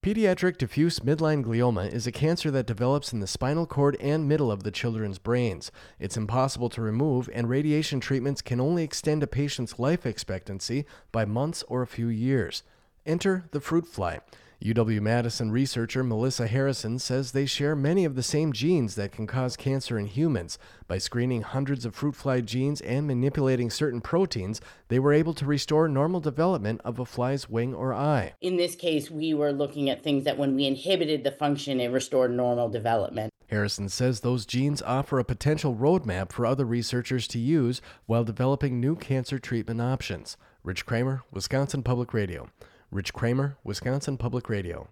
Pediatric diffuse midline glioma is a cancer that develops in the spinal cord and middle of the children's brains. It's impossible to remove, and radiation treatments can only extend a patient's life expectancy by months or a few years. Enter the fruit fly. UW-Madison researcher Melissa Harrison says they share many of the same genes that can cause cancer in humans. By screening hundreds of fruit fly genes and manipulating certain proteins, they were able to restore normal development of a fly's wing or eye. In this case, we were looking at things that when we inhibited the function, it restored normal development. Harrison says those genes offer a potential roadmap for other researchers to use while developing new cancer treatment options. Rich Kramer, Wisconsin Public Radio. Rich Kramer, Wisconsin Public Radio.